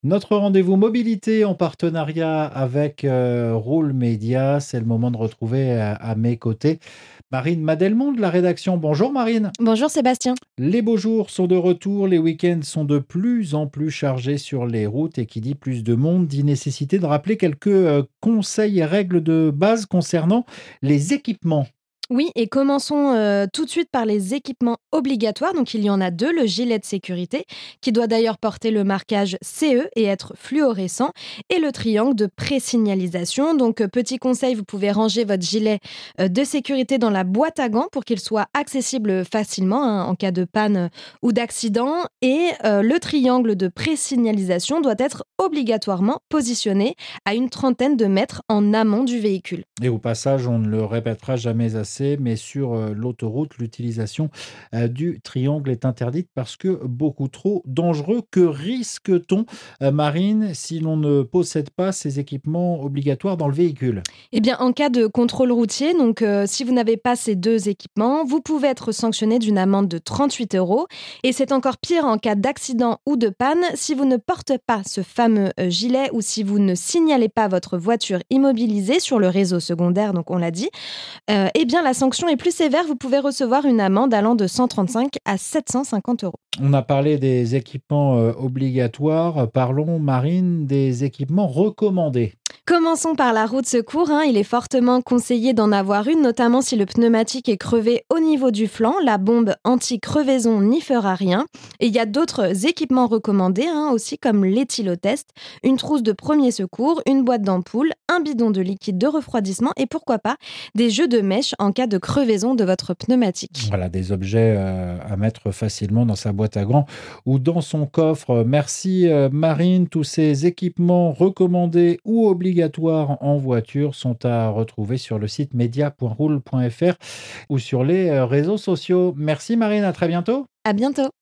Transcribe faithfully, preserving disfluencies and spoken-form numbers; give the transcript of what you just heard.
Notre rendez-vous mobilité en partenariat avec euh, Roule Média, c'est le moment de retrouver à, à mes côtés Marine Madelmont de la rédaction. Bonjour Marine. Bonjour Sébastien. Les beaux jours sont de retour, les week-ends sont de plus en plus chargés sur les routes et qui dit plus de monde dit nécessité de rappeler quelques euh, conseils et règles de base concernant les équipements. Oui, et commençons euh, tout de suite par les équipements obligatoires. Donc il y en a deux, le gilet de sécurité, qui doit d'ailleurs porter le marquage C E et être fluorescent, et le triangle de présignalisation. Donc euh, petit conseil, vous pouvez ranger votre gilet euh, de sécurité dans la boîte à gants pour qu'il soit accessible facilement hein, en cas de panne euh, ou d'accident. Et euh, le triangle de présignalisation doit être obligatoirement positionné à une trentaine de mètres en amont du véhicule. Et au passage, on ne le répétera jamais assez, mais sur euh, l'autoroute, l'utilisation euh, du triangle est interdite parce que beaucoup trop dangereux. Que risque-t-on, euh, Marine, si l'on ne possède pas ces équipements obligatoires dans le véhicule? Eh bien, en cas de contrôle routier, donc euh, si vous n'avez pas ces deux équipements, vous pouvez être sanctionné d'une amende de trente-huit euros. Et c'est encore pire en cas d'accident ou de panne si vous ne portez pas ce fameux euh, gilet ou si vous ne signalez pas votre voiture immobilisée sur le réseau secondaire, donc on l'a dit. Euh, eh bien, la sanction est plus sévère. Vous pouvez recevoir une amende allant de cent trente-cinq à sept cent cinquante euros. On a parlé des équipements euh, obligatoires. Parlons, Marine, des équipements recommandés. Commençons par la roue de secours. Hein. Il est fortement conseillé d'en avoir une, notamment si le pneumatique est crevé au niveau du flanc. La bombe anti-crevaison n'y fera rien. Et il y a d'autres équipements recommandés hein, aussi, comme l'éthylotest, une trousse de premier secours, une boîte d'ampoule, un bidon de liquide de refroidissement et pourquoi pas des jeux de mèche en cas de crevaison de votre pneumatique. Voilà, des objets euh, à mettre facilement dans sa boîte à gants ou dans son coffre. Merci euh, Marine. Tous ces équipements recommandés ou obligatoires en voiture sont à retrouver sur le site media point roule point f r ou sur les euh, réseaux sociaux. Merci Marine, à très bientôt. À bientôt.